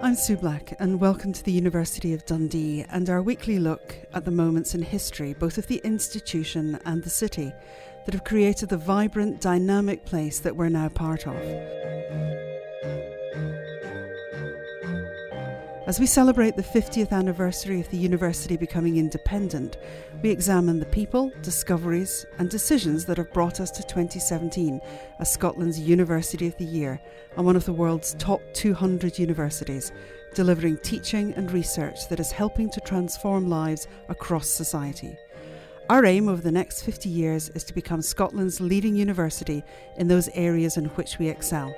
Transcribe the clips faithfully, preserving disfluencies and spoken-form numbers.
I'm Sue Black and welcome to the University of Dundee and our weekly look at the moments in history, both of the institution and the city, that have created the vibrant, dynamic place that we're now part of. As we celebrate the fiftieth anniversary of the university becoming independent, we examine the people, discoveries and decisions that have brought us to twenty seventeen as Scotland's University of the Year and one of the world's top two hundred universities, delivering teaching and research that is helping to transform lives across society. Our aim over the next fifty years is to become Scotland's leading university in those areas in which we excel.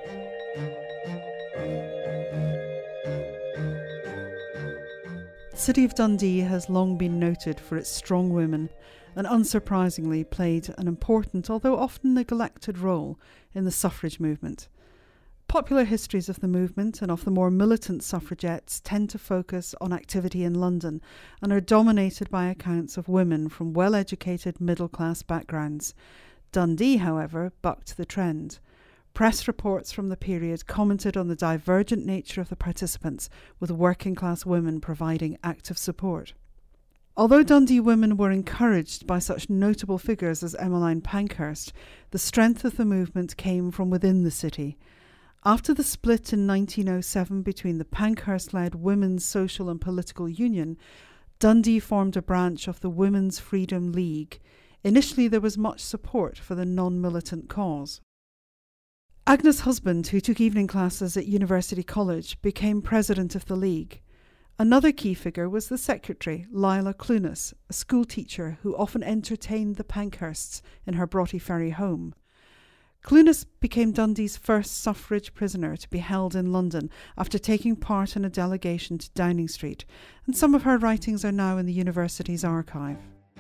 The city of Dundee has long been noted for its strong women and unsurprisingly played an important, although often neglected, role in the suffrage movement. Popular histories of the movement and of the more militant suffragettes tend to focus on activity in London and are dominated by accounts of women from well-educated middle-class backgrounds. Dundee, however, bucked the trend. Press reports from the period commented on the divergent nature of the participants, with working-class women providing active support. Although Dundee women were encouraged by such notable figures as Emmeline Pankhurst, the strength of the movement came from within the city. After the split in nineteen oh seven between the Pankhurst-led Women's Social and Political Union, Dundee formed a branch of the Women's Freedom League. Initially there was much support for the non-militant cause. Agnes Husband, who took evening classes at University College, became president of the League. Another key figure was the secretary, Lila Clunas, a school teacher who often entertained the Pankhursts in her Broughty Ferry home. Clunas became Dundee's first suffrage prisoner to be held in London after taking part in a delegation to Downing Street, and some of her writings are now in the university's archive.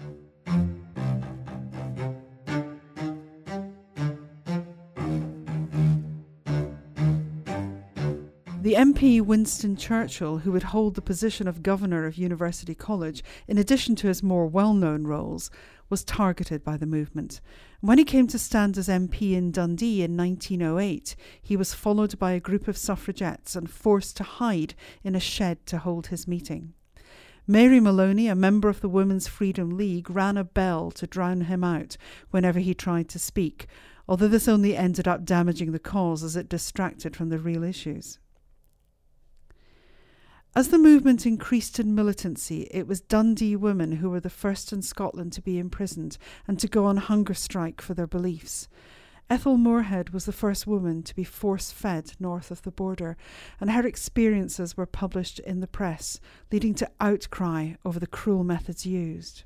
The M P Winston Churchill, who would hold the position of Governor of University College, in addition to his more well-known roles, was targeted by the movement. When he came to stand as M P in Dundee in nineteen oh eight, he was followed by a group of suffragettes and forced to hide in a shed to hold his meeting. Mary Maloney, a member of the Women's Freedom League, ran a bell to drown him out whenever he tried to speak, although this only ended up damaging the cause as it distracted from the real issues. As the movement increased in militancy, it was Dundee women who were the first in Scotland to be imprisoned and to go on hunger strike for their beliefs. Ethel Moorhead was the first woman to be force-fed north of the border, and her experiences were published in the press, leading to outcry over the cruel methods used.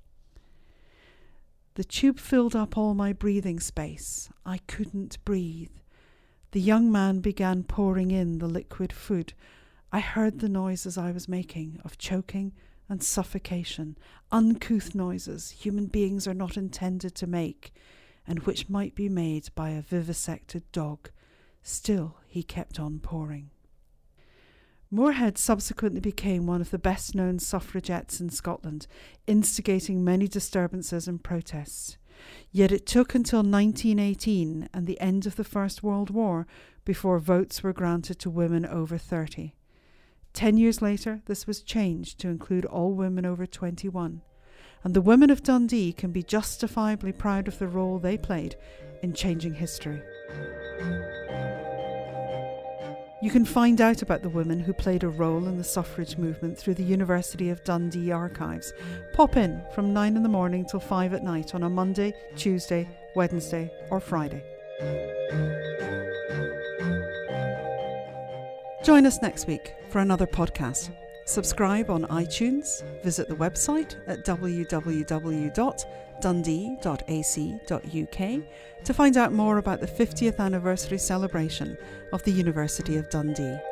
The tube filled up all my breathing space. I couldn't breathe. The young man began pouring in the liquid food. I heard the noises I was making of choking and suffocation, uncouth noises human beings are not intended to make, and which might be made by a vivisected dog. Still, he kept on pouring. Moorhead subsequently became one of the best-known suffragettes in Scotland, instigating many disturbances and protests. Yet it took until nineteen eighteen and the end of the First World War before votes were granted to women over thirty. Ten years later, this was changed to include all women over twenty-one, and the women of Dundee can be justifiably proud of the role they played in changing history. You can find out about the women who played a role in the suffrage movement through the University of Dundee archives. Pop in from nine in the morning till five at night on a Monday, Tuesday, Wednesday or Friday. Join us next week for another podcast. Subscribe on iTunes, visit the website at w w w dot dundee dot a c dot u k to find out more about the fiftieth anniversary celebration of the University of Dundee.